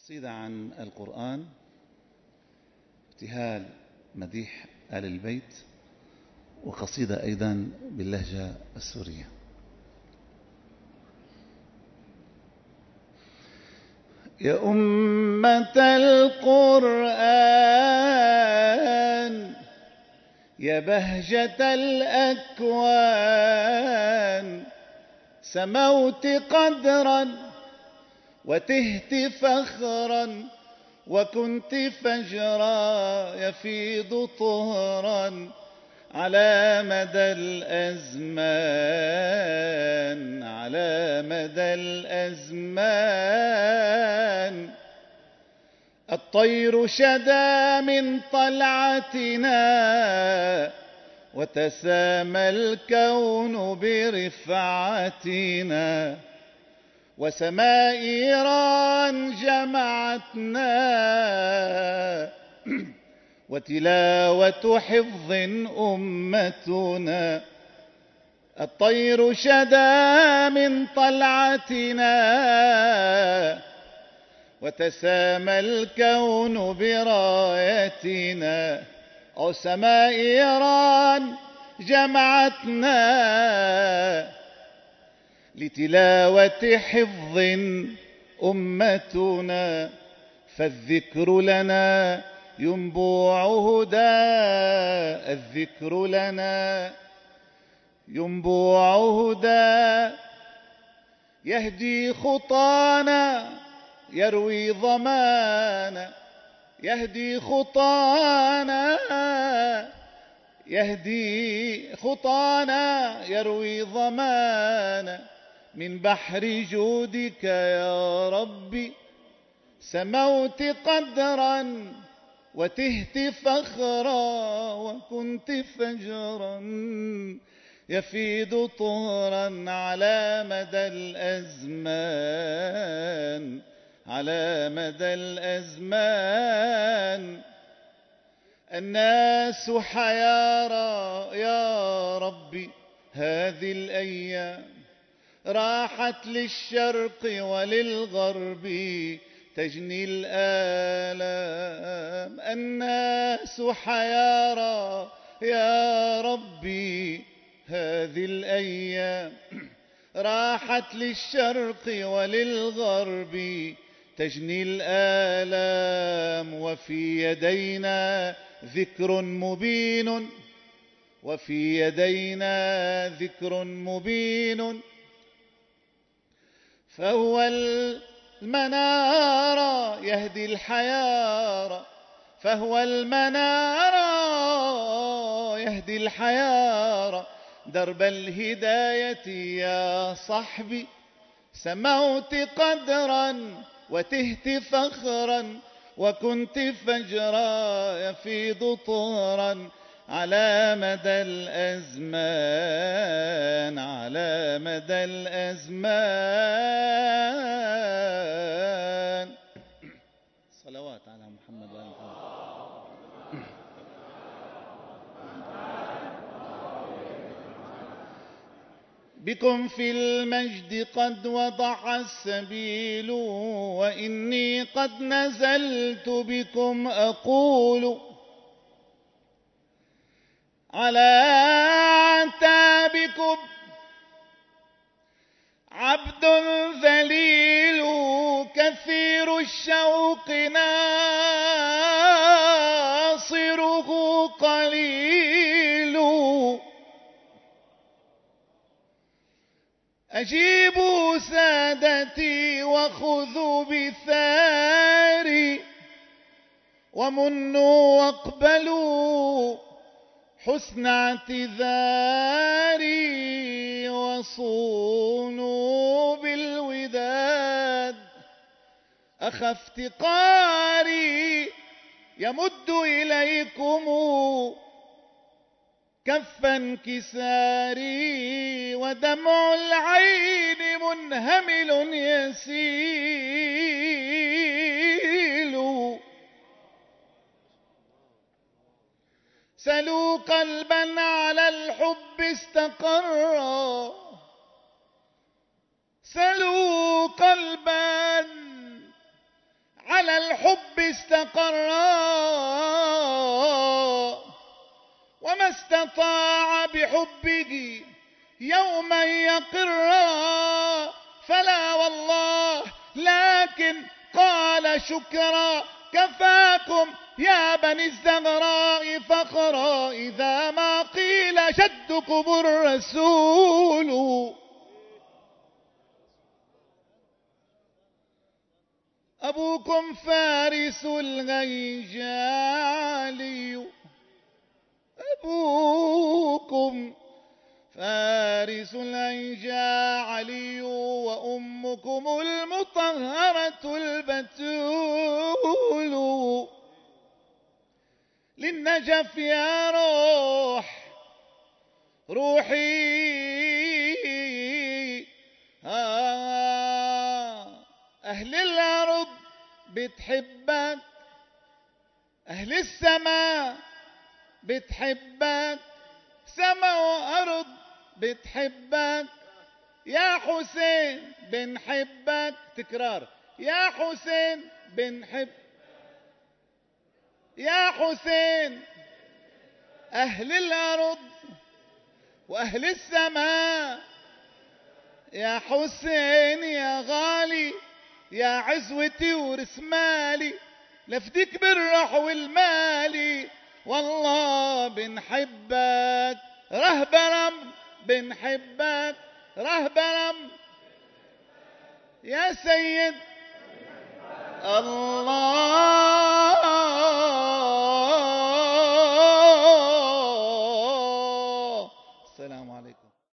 قصيدة عن القرآن، ابتهال مديح آل البيت، وقصيدة أيضا باللهجة السورية. يا أمة القرآن يا بهجة الأكوان، سموت قدرا وتهت فخرا وكنت فجرا يفيض طهرا على مدى الأزمان، على مدى الأزمان. الطير شدا من طلعتنا وتسامى الكون برفعتنا، وسماء إيران جمعتنا وتلاوة حفظ أمتنا. الطير شدا من طلعتنا وتسامى الكون برايتنا، وسماء إيران جمعتنا لتلاوة حفظ أمتنا. فالذكر لنا ينبوع هدى، الذكر لنا ينبوع هدى، يهدي خطانا يروي ضمانا، يهدي خطانا، يهدي خطانا يروي ضمانا. من بحر جودك يا ربي سموت قدرا وتهت فخرا وكنت فجرا يفيض طهرا على مدى الأزمان، على مدى الأزمان. الناس حيارى يا ربي هذه الأيام، راحت للشرق وللغرب تجني الآلام. الناس حيارى يا ربي هذه الأيام، راحت للشرق وللغرب تجني الآلام. وفي يدينا ذكر مبين، وفي يدينا ذكر مبين، فهو المنار يهدي الحيارى، فهو المنار يهدي الحيارى. درب الهداية يا صحبي سموت قدرا وتهت فخرا وكنت فجرا يفيض طهرا على مدى الأزمان، على مدى الأزمان. صلوات على محمد وآل محمد. بكم في المجد قد وضع السبيل، وإني قد نزلت بكم أقول. على عتابكم عبد ذليل كثير الشوق ناصره قليل. أجيبوا سادتي وخذوا بثاري، ومنوا واقبلوا حسن اعتذاري، وصونوا بالوداد. أخا افتقاري يمد إليكم كف انكساري، ودمع العين منهمل يسيل. سلوا قلبا على الحب استقر، سلوا قلبا على الحب استقرا وما استطاع بحبه يوما يقرا، فلا والله لكن قال شكرا، كفاكم يا بني الزغراء فخرا إذا ما قيل شدكم الرسول. أبوكم فارس الغيجالي، أبوكم فارس الغيجالي، وأمكم المطهرة البتول. للنجف يا روحي أهل الأرض بتحبك، أهل السماء بتحبك، سما وأرض بتحبك، يا حسين بنحبك. تكرار، يا حسين بنحب، يا حسين. أهل الأرض وأهل السماء، يا حسين يا غالي، يا عزوتي ورسمالي، لفديك بالروح والمالي، والله بنحبك رهبرم، بنحبك رهبرم يا سيد الله.